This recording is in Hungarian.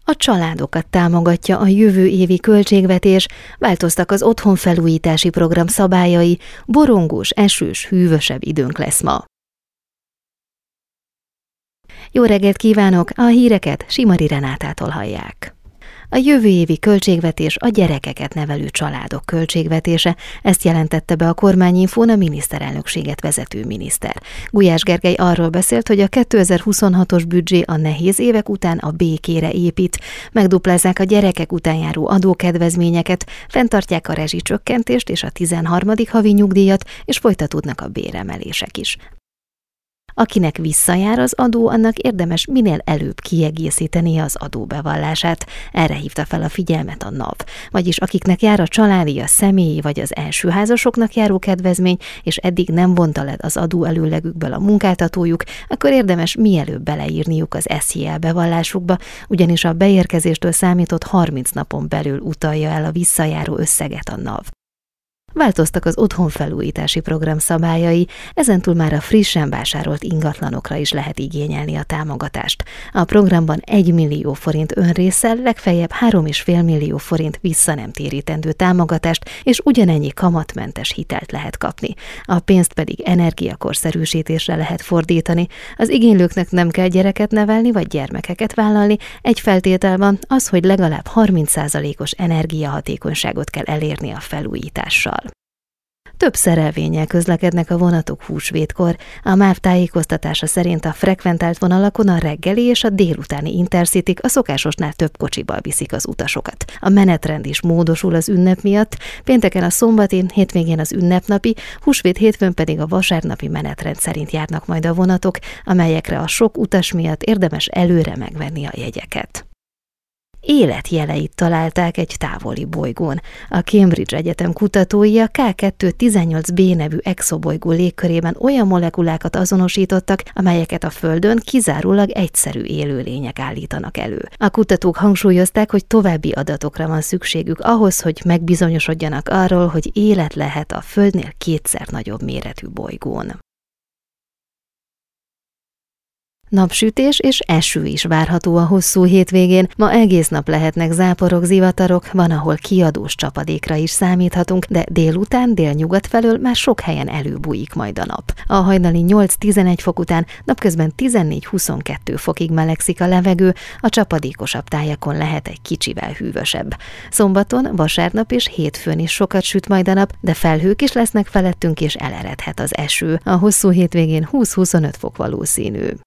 A családokat támogatja a jövő évi költségvetés, változtak az otthonfelújítási program szabályai, borongós, esős, hűvösebb időnk lesz ma. Jó reggelt kívánok! A híreket Simari Renátától hallják. A jövő évi költségvetés a gyerekeket nevelő családok költségvetése, ezt jelentette be a kormányinfón a miniszterelnökséget vezető miniszter. Gulyás Gergely arról beszélt, hogy a 2026-os büdzsé a nehéz évek után a békére épít, megduplázzák a gyerekek után járó adókedvezményeket, fenntartják a rezsicsökkentést és a 13. havi nyugdíjat, és folytatódnak a béremelések is. Akinek visszajár az adó, annak érdemes minél előbb kiegészítenie az adóbevallását. Erre hívta fel a figyelmet a NAV. Vagyis akiknek jár a családi, a személyi vagy az elsőházasoknak járó kedvezmény, és eddig nem vonta le az adóelőlegükből a munkáltatójuk, akkor érdemes mielőbb beleírniuk az SZJL bevallásukba, ugyanis a beérkezéstől számított 30 napon belül utalja el a visszajáró összeget a NAV. Változtak az otthonfelújítási program szabályai, ezentúl már a frissen vásárolt ingatlanokra is lehet igényelni a támogatást. A programban 1 millió forint önrésszel, legfeljebb 3,5 millió forint vissza nem térítendő támogatást és ugyanennyi kamatmentes hitelt lehet kapni. A pénzt pedig energiakorszerűsítésre lehet fordítani. Az igénylőknek nem kell gyereket nevelni vagy gyermekeket vállalni, egy feltétel van, az, hogy legalább 30%-os energiahatékonyságot kell elérni a felújítással. Több szerelvénnyel közlekednek a vonatok húsvétkor. A MÁV tájékoztatása szerint a frekventált vonalakon a reggeli és a délutáni intercityk a szokásosnál több kocsival viszik az utasokat. A menetrend is módosul az ünnep miatt, pénteken a szombati, hétvégén az ünnepnapi, húsvét hétfőn pedig a vasárnapi menetrend szerint járnak majd a vonatok, amelyekre a sok utas miatt érdemes előre megvenni a jegyeket. Életjeleit találták egy távoli bolygón. A Cambridge Egyetem kutatói a K2-18b nevű exobolygó légkörében olyan molekulákat azonosítottak, amelyeket a Földön kizárólag egyszerű élőlények állítanak elő. A kutatók hangsúlyozták, hogy további adatokra van szükségük ahhoz, hogy megbizonyosodjanak arról, hogy élet lehet a Földnél 2-szer nagyobb méretű bolygón. Napsütés és eső is várható a hosszú hétvégén. Ma egész nap lehetnek záporok, zivatarok, van, ahol kiadós csapadékra is számíthatunk, de délután délnyugat felől már sok helyen előbújik majd a nap. A hajnali 8-11 fok után napközben 14-22 fokig melegszik a levegő, a csapadékosabb tájakon lehet egy kicsivel hűvösebb. Szombaton, vasárnap és hétfőn is sokat süt majd a nap, de felhők is lesznek felettünk és eleredhet az eső. A hosszú hétvégén 20-25 fok valószínű.